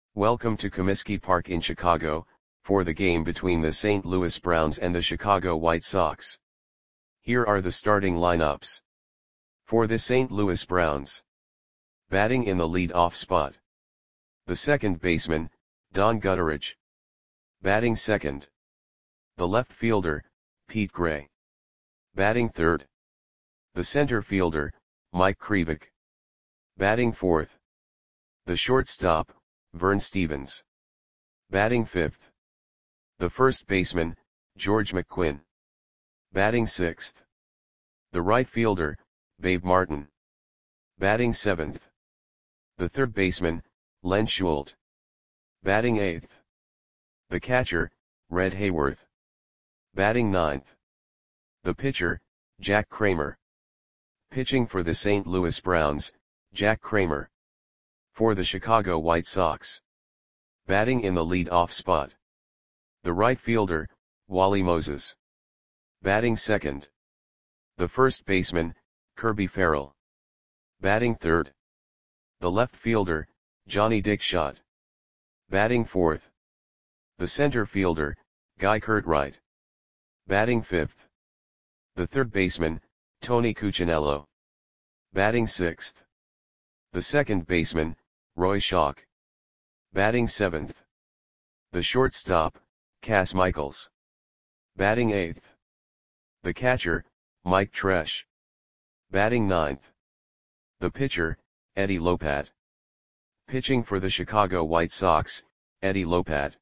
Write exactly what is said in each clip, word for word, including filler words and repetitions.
Welcome to Comiskey Park in Chicago, for the game between the Saint Louis Browns and the Chicago White Sox. Here are the starting lineups. For the Saint Louis Browns. Batting in the lead-off spot. The second baseman, Don Gutteridge. Batting second. The left fielder, Pete Gray. Batting third. The center fielder, Mike Krivik. Batting fourth. The shortstop, Vern Stephens. Batting fifth. The first baseman, George McQuinn. Batting sixth. The right fielder, Babe Martin. Batting seventh. The third baseman, Len Schult. Batting eighth. The catcher, Red Hayworth. Batting ninth. The pitcher, Jack Kramer. Pitching for the Saint Louis Browns, Jack Kramer. For the Chicago White Sox. Batting in the lead-off spot. The right fielder, Wally Moses. Batting second. The first baseman, Kirby Farrell. Batting third. The left fielder, Johnny Dickshot. Batting fourth. The center fielder, Guy Curtright. Batting fifth. The third baseman, Tony Cuccinello. Batting sixth. The second baseman, Roy Schoch. Batting seventh. The shortstop, Cass Michaels. Batting eighth. The catcher, Mike Tresh. Batting ninth. The pitcher, Eddie Lopat. Pitching for the Chicago White Sox, Eddie Lopat.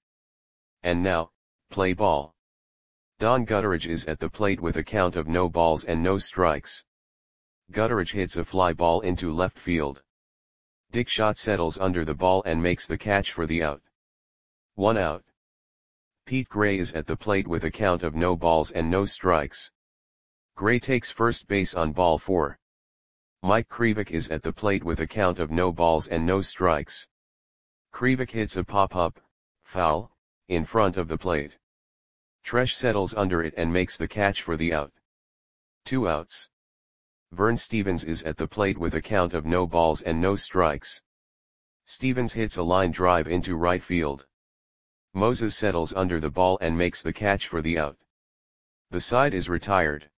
And now, play ball. Don Gutteridge is at the plate with a count of no balls and no strikes. Gutteridge hits a fly ball into left field. Dickshot settles under the ball and makes the catch for the out. One out. Pete Gray is at the plate with a count of no balls and no strikes. Gray takes first base on ball four. Mike Krivik is at the plate with a count of no balls and no strikes. Krivik hits a pop-up, foul, in front of the plate. Tresh settles under it and makes the catch for the out. Two outs. Vern Stephens is at the plate with a count of no balls and no strikes. Stephens hits a line drive into right field. Moses settles under the ball and makes the catch for the out. The side is retired.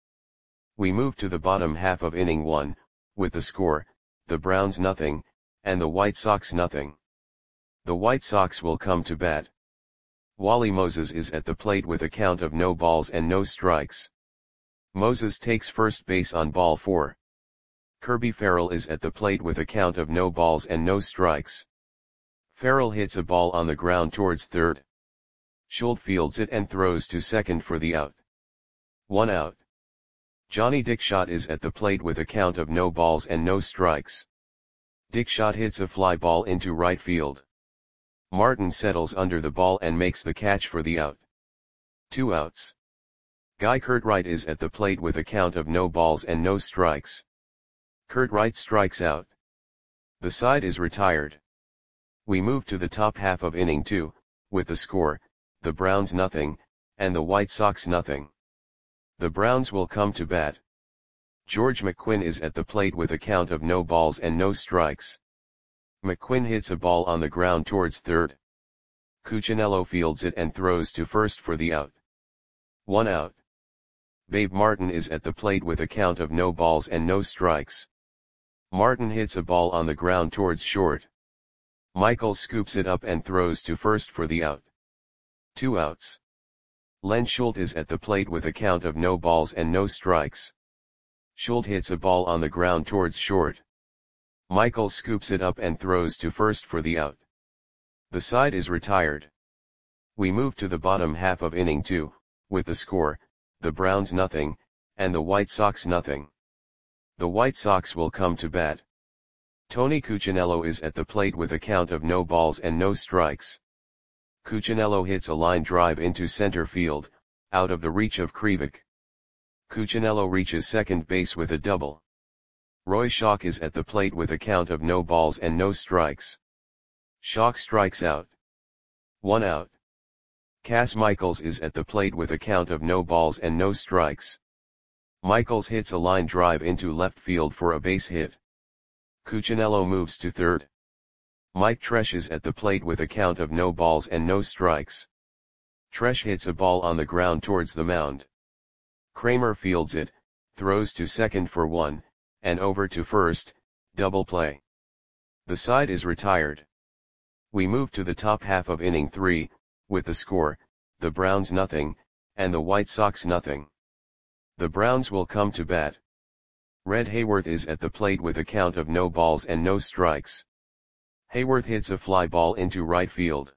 We move to the bottom half of inning one, with the score, the Browns nothing, and the White Sox nothing. The White Sox will come to bat. Wally Moses is at the plate with a count of no balls and no strikes. Moses takes first base on ball four. Kirby Farrell is at the plate with a count of no balls and no strikes. Farrell hits a ball on the ground towards third. Schult fields it and throws to second for the out. One out. Johnny Dickshot is at the plate with a count of no balls and no strikes. Dickshot hits a fly ball into right field. Martin settles under the ball and makes the catch for the out. Two outs. Guy Curtright is at the plate with a count of no balls and no strikes. Curtright strikes out. The side is retired. We move to the top half of inning two, with the score, the Browns nothing, and the White Sox nothing. The Browns will come to bat. George McQuinn is at the plate with a count of no balls and no strikes. McQuinn hits a ball on the ground towards third. Cuccinello fields it and throws to first for the out. One out. Babe Martin is at the plate with a count of no balls and no strikes. Martin hits a ball on the ground towards short. Michaels scoops it up and throws to first for the out. Two outs. Len Schult is at the plate with a count of no balls and no strikes. Schult hits a ball on the ground towards short. Michaels scoops it up and throws to first for the out. The side is retired. We move to the bottom half of inning two, with the score, the Browns nothing, and the White Sox nothing. The White Sox will come to bat. Tony Cuccinello is at the plate with a count of no balls and no strikes. Cuccinello hits a line drive into center field, out of the reach of Krivik. Cuccinello reaches second base with a double. Roy Schoch is at the plate with a count of no balls and no strikes. Schoch strikes out. One out. Cass Michaels is at the plate with a count of no balls and no strikes. Michaels hits a line drive into left field for a base hit. Cuccinello moves to third. Mike Tresh is at the plate with a count of no balls and no strikes. Tresh hits a ball on the ground towards the mound. Kramer fields it, throws to second for one, and over to first, double play. The side is retired. We move to the top half of inning three, with the score, the Browns nothing, and the White Sox nothing. The Browns will come to bat. Red Hayworth is at the plate with a count of no balls and no strikes. Hayworth hits a fly ball into right field.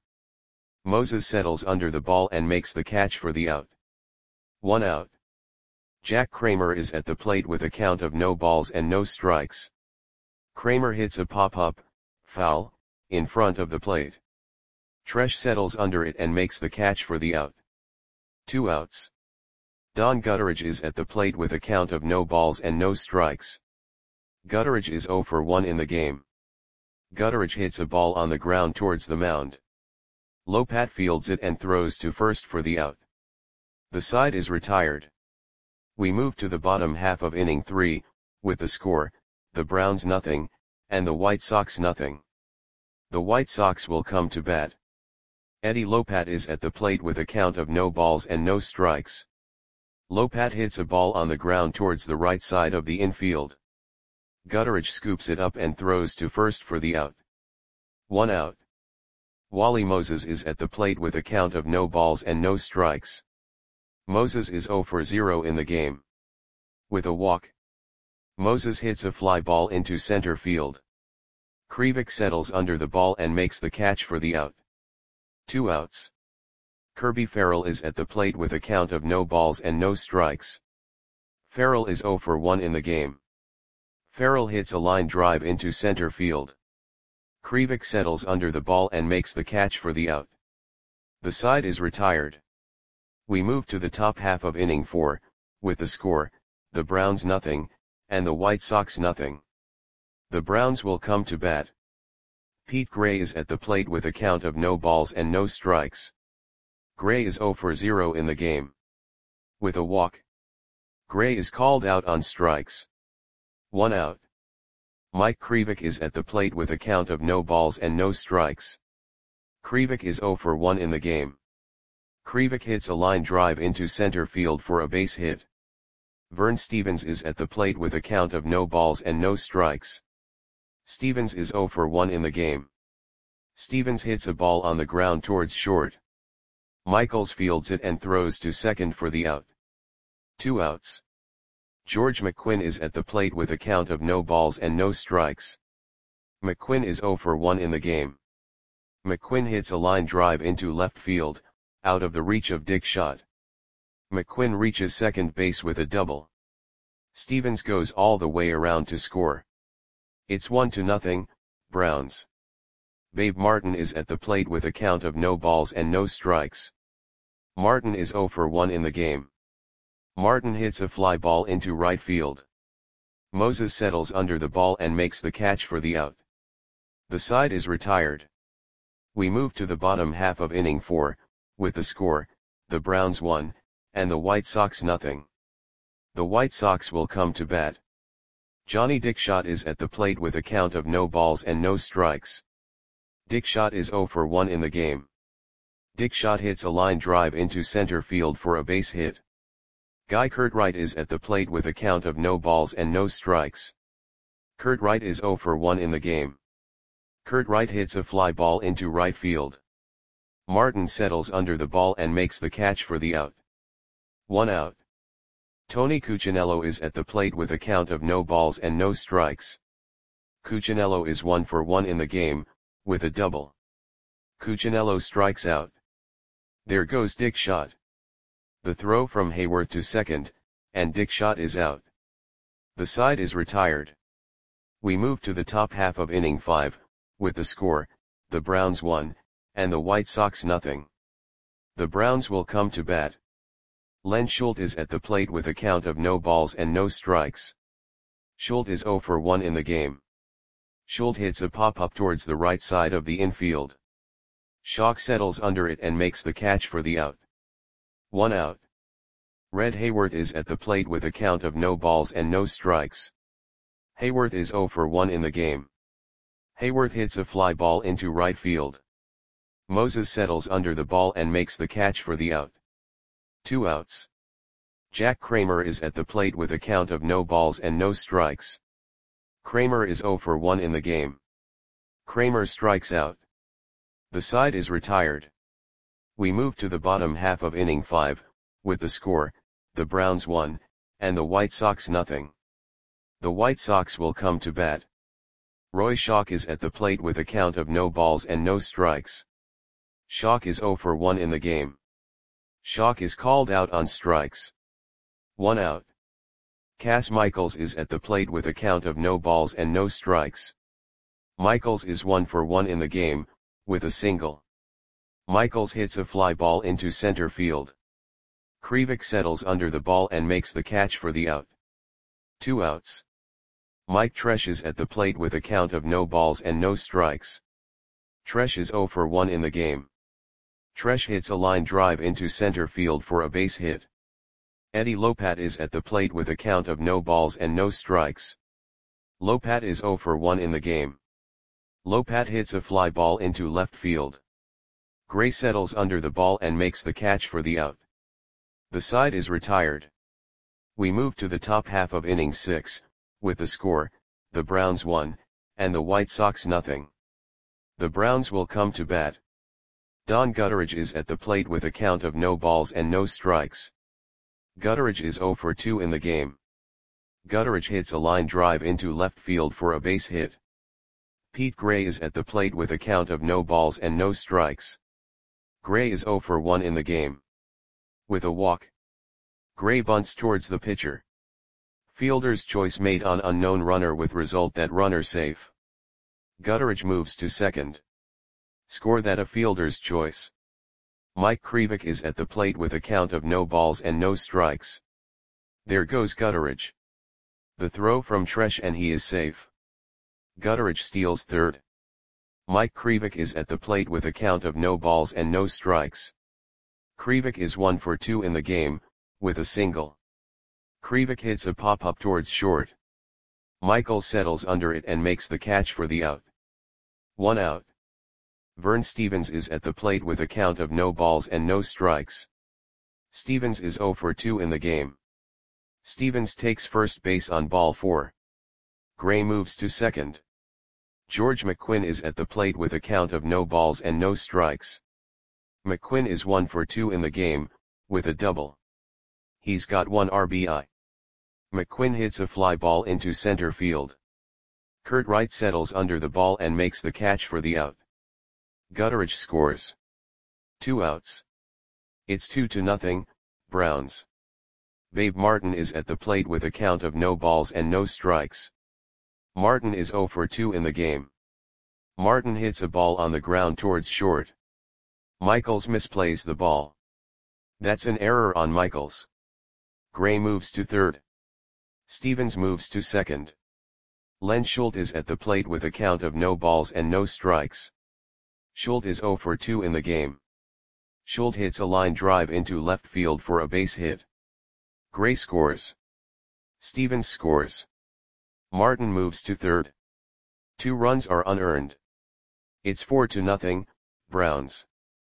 Moses settles under the ball and makes the catch for the out. One out. Jack Kramer is at the plate with a count of no balls and no strikes. Kramer hits a pop-up, foul, in front of the plate. Tresh settles under it and makes the catch for the out. Two outs. Don Gutteridge is at the plate with a count of no balls and no strikes. Gutteridge is zero for one in the game. Gutteridge hits a ball on the ground towards the mound. Lopat fields it and throws to first for the out. The side is retired. We move to the bottom half of inning three, with the score, the Browns nothing, and the White Sox nothing. The White Sox will come to bat. Eddie Lopat is at the plate with a count of no balls and no strikes. Lopat hits a ball on the ground towards the right side of the infield. Gutteridge scoops it up and throws to first for the out. One out. Wally Moses is at the plate with a count of no balls and no strikes. Moses is zero for zero in the game. With a walk, Moses hits a fly ball into center field. Krivik settles under the ball and makes the catch for the out. Two outs. Kirby Farrell is at the plate with a count of no balls and no strikes. Farrell is zero for one in the game. Farrell hits a line drive into center field. Krivik settles under the ball and makes the catch for the out. The side is retired. We move to the top half of inning four, with the score, the Browns nothing, and the White Sox nothing. The Browns will come to bat. Pete Gray is at the plate with a count of no balls and no strikes. Gray is zero for zero in the game. With a walk, Gray is called out on strikes. One out. Mike Krivik is at the plate with a count of no balls and no strikes. Krivik is zero for one in the game. Krivik hits a line drive into center field for a base hit. Vern Stevens is at the plate with a count of no balls and no strikes. Stevens is zero for one in the game. Stevens hits a ball on the ground towards short. Michaels fields it and throws to second for the out. Two outs. George McQuinn is at the plate with a count of no balls and no strikes. McQuinn is zero for one in the game. McQuinn hits a line drive into left field, out of the reach of Dick Schott. McQuinn reaches second base with a double. Stevens goes all the way around to score. It's one to nothing, Browns. Babe Martin is at the plate with a count of no balls and no strikes. Martin is zero for one in the game. Martin hits a fly ball into right field. Moses settles under the ball and makes the catch for the out. The side is retired. We move to the bottom half of inning four, with the score, the Browns one, and the White Sox nothing. The White Sox will come to bat. Johnny Dick Schott is at the plate with a count of no balls and no strikes. Dick Schott is zero for one in the game. Dick Schott hits a line drive into center field for a base hit. Guy Curtright is at the plate with a count of no balls and no strikes. Curtright is zero for one in the game. Curtright hits a fly ball into right field. Martin settles under the ball and makes the catch for the out. One out. Tony Cuccinello is at the plate with a count of no balls and no strikes. Cuccinello is one for one in the game, with a double. Cuccinello strikes out. There goes Dick Schott. The throw from Hayworth to second, and Dick Schott is out. The side is retired. We move to the top half of inning five, with the score, the Browns one, and the White Sox nothing. The Browns will come to bat. Len Schult is at the plate with a count of no balls and no strikes. Schult is zero for one in the game. Schult hits a pop-up towards the right side of the infield. Schock settles under it and makes the catch for the out. One out. Red Hayworth is at the plate with a count of no balls and no strikes. Hayworth is zero for one in the game. Hayworth hits a fly ball into right field. Moses settles under the ball and makes the catch for the out. Two outs. Jack Kramer is at the plate with a count of no balls and no strikes. Kramer is zero for one in the game. Kramer strikes out. The side is retired. We move to the bottom half of inning five, with the score, the Browns one, and the White Sox nothing. The White Sox will come to bat. Roy Schoch is at the plate with a count of no balls and no strikes. Schoch is zero for one in the game. Schoch is called out on strikes. One out. Cas Michaels is at the plate with a count of no balls and no strikes. Michaels is one for one in the game, with a single. Michaels hits a fly ball into center field. Krivik settles under the ball and makes the catch for the out. Two outs. Mike Tresh is at the plate with a count of no balls and no strikes. Tresh is zero for one in the game. Tresh hits a line drive into center field for a base hit. Eddie Lopat is at the plate with a count of no balls and no strikes. Lopat is zero for one in the game. Lopat hits a fly ball into left field. Gray settles under the ball and makes the catch for the out. The side is retired. We move to the top half of inning six, with the score, the Browns one, and the White Sox nothing. The Browns will come to bat. Don Gutteridge is at the plate with a count of no balls and no strikes. Gutteridge is zero for two in the game. Gutteridge hits a line drive into left field for a base hit. Pete Gray is at the plate with a count of no balls and no strikes. Gray is zero for one in the game. With a walk. Gray bunts towards the pitcher. Fielder's choice made on unknown runner with result that runner safe. Gutteridge moves to second. Score that a fielder's choice. Mike Krivik is at the plate with a count of no balls and no strikes. There goes Gutteridge. The throw from Tresh and he is safe. Gutteridge steals third. Mike Krivik is at the plate with a count of no balls and no strikes. Krivik is one for two in the game, with a single. Krivik hits a pop-up towards short. Michael settles under it and makes the catch for the out. One out. Vern Stevens is at the plate with a count of no balls and no strikes. Stevens is zero for two in the game. Stevens takes first base on ball four. Gray moves to second. George McQuinn is at the plate with a count of no balls and no strikes. McQuinn is one for two in the game, with a double. He's got one R B I. McQuinn hits a fly ball into center field. Kurt Wright settles under the ball and makes the catch for the out. Gutteridge scores. Two outs. It's two to nothing, Browns. Babe Martin is at the plate with a count of no balls and no strikes. Martin is zero for two in the game. Martin hits a ball on the ground towards short. Michaels misplays the ball. That's an error on Michaels. Gray moves to third. Stevens moves to second. Len Schult is at the plate with a count of no balls and no strikes. Schult is zero for two in the game. Schult hits a line drive into left field for a base hit. Gray scores. Stevens scores. Martin moves to third. Two runs are unearned. It's four to nothing, Browns.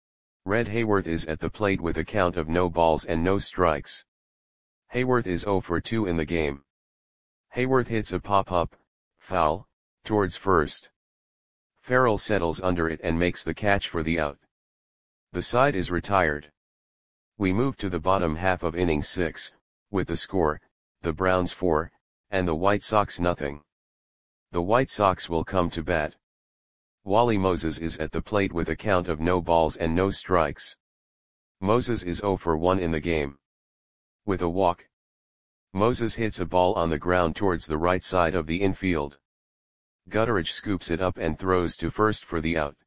Red Hayworth is at the plate with a count of no balls and no strikes. Hayworth is zero for two in the game. Hayworth hits a pop-up, foul, towards first. Farrell settles under it and makes the catch for the out. The side is retired. We move to the bottom half of inning six, with the score, the Browns four, and the White Sox nothing. The White Sox will come to bat. Wally Moses is at the plate with a count of no balls and no strikes. Moses is zero for one in the game. With a walk. Moses hits a ball on the ground towards the right side of the infield. Gutteridge scoops it up and throws to first for the out.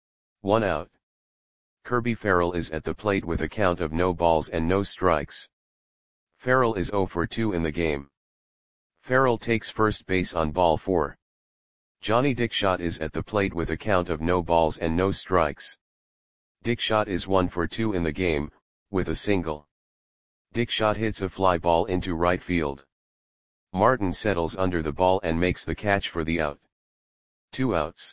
One out. Kirby Farrell is at the plate with a count of no balls and no strikes. Farrell is zero for two in the game. Farrell takes first base on ball four. Johnny Dickshot is at the plate with a count of no balls and no strikes. Dickshot is one for two in the game, with a single. Dickshot hits a fly ball into right field. Martin settles under the ball and makes the catch for the out. Two outs.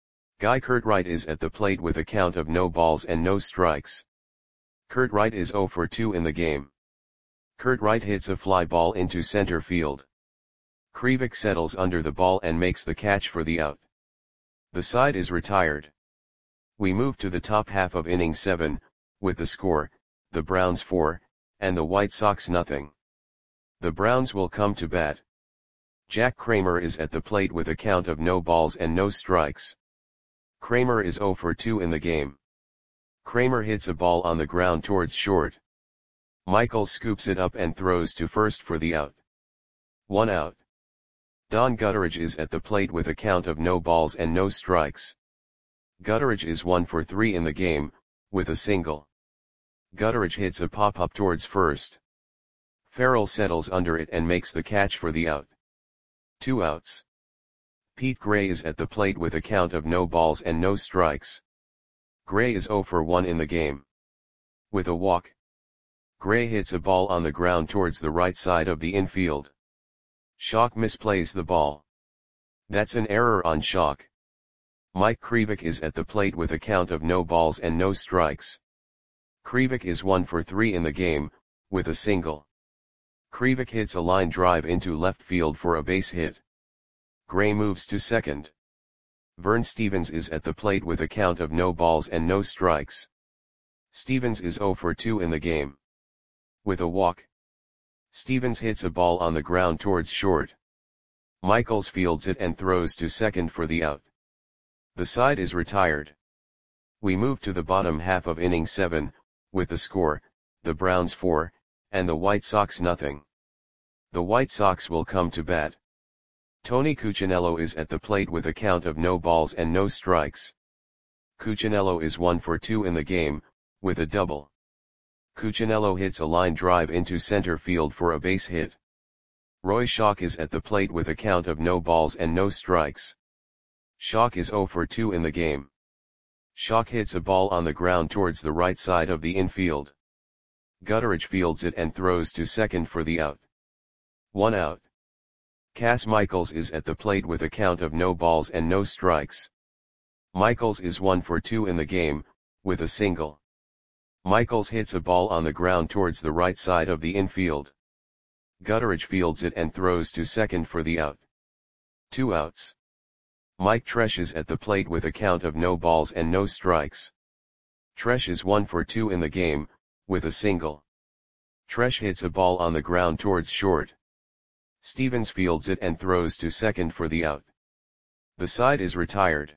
Guy Curtright is at the plate with a count of no balls and no strikes. Curtright is oh for two in the game. Curtright hits a fly ball into center field. Krivik settles under the ball and makes the catch for the out. The side is retired. We move to the top half of inning seven, with the score, the Browns four, and the White Sox nothing. The Browns will come to bat. Jack Kramer is at the plate with a count of no balls and no strikes. Kramer is oh for two in the game. Kramer hits a ball on the ground towards short. Michaels scoops it up and throws to first for the out. One out. Don Gutteridge is at the plate with a count of no balls and no strikes. Gutteridge is one for three in the game, with a single. Gutteridge hits a pop-up towards first. Farrell settles under it and makes the catch for the out. Two outs. Pete Gray is at the plate with a count of no balls and no strikes. Gray is oh for one in the game. With a walk. Gray hits a ball on the ground towards the right side of the infield. Schock misplays the ball. That's an error on Schock. Mike Krivik is at the plate with a count of no balls and no strikes. Krivik is one for three in the game, with a single. Krivik hits a line drive into left field for a base hit. Gray moves to second. Vern Stevens is at the plate with a count of no balls and no strikes. Stevens is oh for two in the game. With a walk. Stevens hits a ball on the ground towards short. Michaels fields it and throws to second for the out. The side is retired. We move to the bottom half of inning seven, with the score, the Browns four, and the White Sox nothing. The White Sox will come to bat. Tony Cuccinello is at the plate with a count of no balls and no strikes. Cuccinello is one for two in the game, with a double. Cuccinello hits a line drive into center field for a base hit. Roy Schock is at the plate with a count of no balls and no strikes. Schock is oh for two in the game. Schock hits a ball on the ground towards the right side of the infield. Gutteridge fields it and throws to second for the out. One out. Cass Michaels is at the plate with a count of no balls and no strikes. Michaels is one for two in the game, with a single. Michaels hits a ball on the ground towards the right side of the infield. Gutteridge fields it and throws to second for the out. Two outs. Mike Tresh is at the plate with a count of no balls and no strikes. Tresh is one for two in the game, with a single. Tresh hits a ball on the ground towards short. Stevens fields it and throws to second for the out. The side is retired.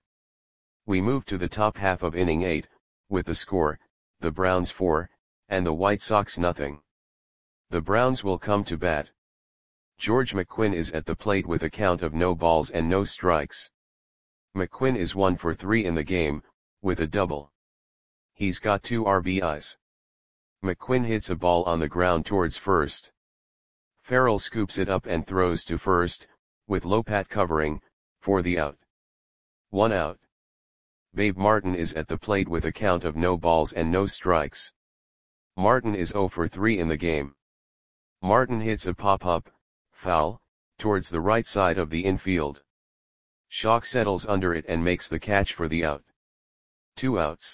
We move to the top half of inning eight, with the score, the Browns four, and the White Sox nothing. The Browns will come to bat. George McQuinn is at the plate with a count of no balls and no strikes. McQuinn is one for three in the game, with a double. He's got two R B Is. McQuinn hits a ball on the ground towards first. Farrell scoops it up and throws to first, with Lopat covering, for the out. One out. Babe Martin is at the plate with a count of no balls and no strikes. Martin is oh for three in the game. Martin hits a pop-up, foul, towards the right side of the infield. Schock settles under it and makes the catch for the out. Two outs.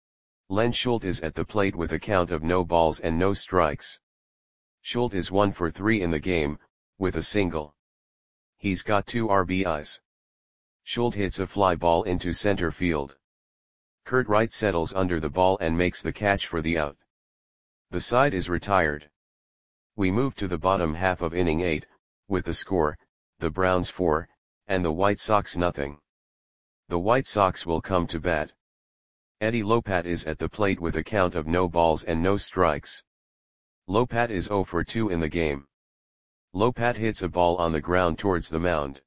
Len Schult is at the plate with a count of no balls and no strikes. Schult is one for three in the game, with a single. He's got two R B Is. Schult hits a fly ball into center field. Curtright settles under the ball and makes the catch for the out. The side is retired. We move to the bottom half of inning eight, with the score, the Browns four, and the White Sox nothing. The White Sox will come to bat. Eddie Lopat is at the plate with a count of no balls and no strikes. Lopat is oh for two in the game. Lopat hits a ball on the ground towards the mound.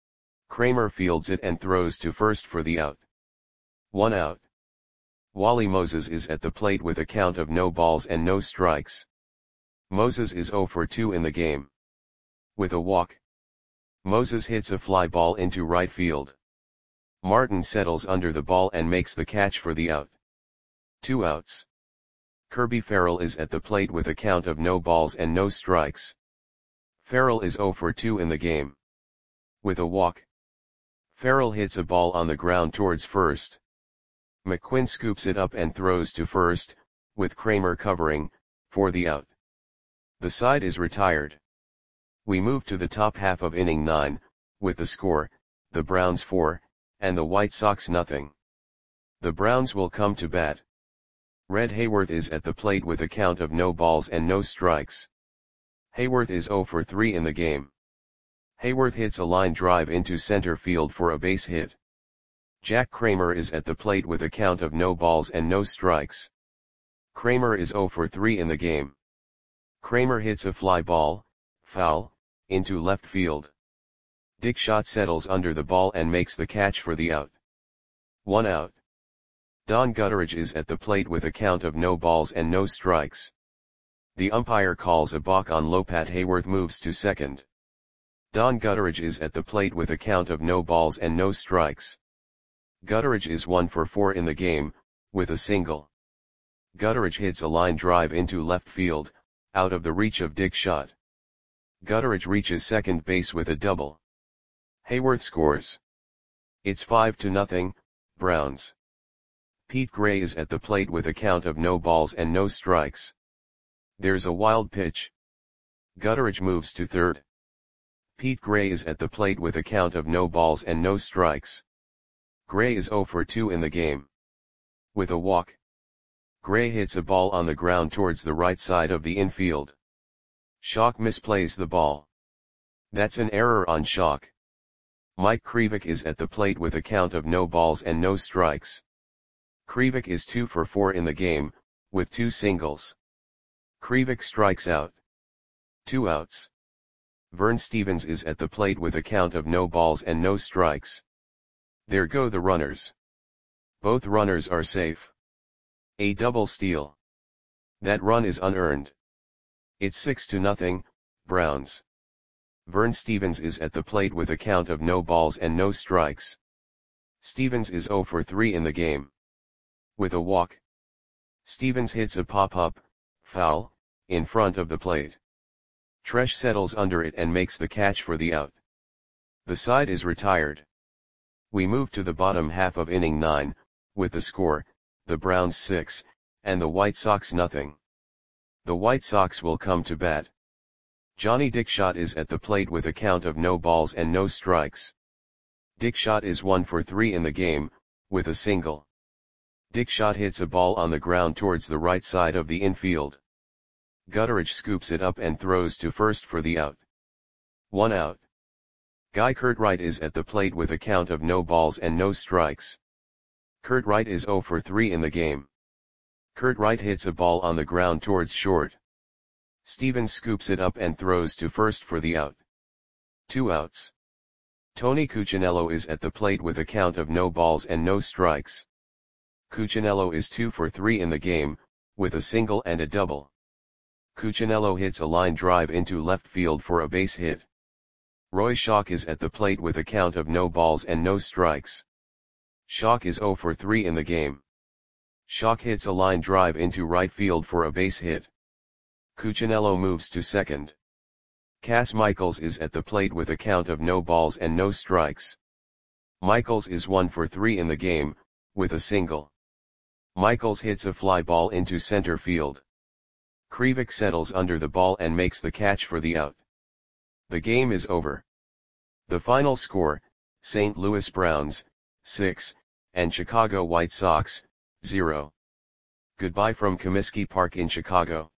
Kramer fields it and throws to first for the out. One out. Wally Moses is at the plate with a count of no balls and no strikes. Moses is oh for two in the game. With a walk. Moses hits a fly ball into right field. Martin settles under the ball and makes the catch for the out. Two outs. Kirby Farrell is at the plate with a count of no balls and no strikes. Farrell is oh for two in the game. With a walk. Farrell hits a ball on the ground towards first. McQuinn scoops it up and throws to first, with Kramer covering, for the out. The side is retired. We move to the top half of inning nine, with the score, the Browns four, and the White Sox nothing. The Browns will come to bat. Red Hayworth is at the plate with a count of no balls and no strikes. Hayworth is zero for three in the game. Hayworth hits a line drive into center field for a base hit. Jack Kramer is at the plate with a count of no balls and no strikes. Kramer is zero for three in the game. Kramer hits a fly ball, foul, into left field. Dick Schott settles under the ball and makes the catch for the out. One out. Don Gutteridge is at the plate with a count of no balls and no strikes. The umpire calls a balk on Lopat. Hayworth moves to second. Don Gutteridge is at the plate with a count of no balls and no strikes. Gutteridge is one for four in the game, with a single. Gutteridge hits a line drive into left field, out of the reach of Dick Schott. Gutteridge reaches second base with a double. Hayworth scores. It's five to nothing, Browns. Pete Gray is at the plate with a count of no balls and no strikes. There's a wild pitch. Gutteridge moves to third. Pete Gray is at the plate with a count of no balls and no strikes. Gray is zero for two in the game. With a walk. Gray hits a ball on the ground towards the right side of the infield. Schock misplays the ball. That's an error on Schock. Mike Krivik is at the plate with a count of no balls and no strikes. Krivik is two for four in the game, with two singles. Krivik strikes out. Two outs. Vern Stevens is at the plate with a count of no balls and no strikes. There go the runners. Both runners are safe. A double steal. That run is unearned. It's six to nothing, Browns. Vern Stevens is at the plate with a count of no balls and no strikes. Stevens is zero for three in the game. With a walk. Stevens hits a pop-up, foul, in front of the plate. Tresh settles under it and makes the catch for the out. The side is retired. We move to the bottom half of inning nine, with the score, the Browns six, and the White Sox nothing. The White Sox will come to bat. Johnny Dick Schott is at the plate with a count of no balls and no strikes. Dick Schott is one for three in the game, with a single. Dick Schott hits a ball on the ground towards the right side of the infield. Gutteridge scoops it up and throws to first for the out. One out. Guy Curtright is at the plate with a count of no balls and no strikes. Curtright is zero for three in the game. Curtright hits a ball on the ground towards short. Stevens scoops it up and throws to first for the out. Two outs. Tony Cuccinello is at the plate with a count of no balls and no strikes. Cuccinello is two for three in the game, with a single and a double. Cuccinello hits a line drive into left field for a base hit. Roy Schock is at the plate with a count of no balls and no strikes. Schock is zero for three in the game. Schock hits a line drive into right field for a base hit. Cuccinello moves to second. Cass Michaels is at the plate with a count of no balls and no strikes. Michaels is one for three in the game, with a single. Michaels hits a fly ball into center field. Krivik settles under the ball and makes the catch for the out. The game is over. The final score, Saint Louis Browns, six, and Chicago White Sox, zero. Goodbye from Comiskey Park in Chicago.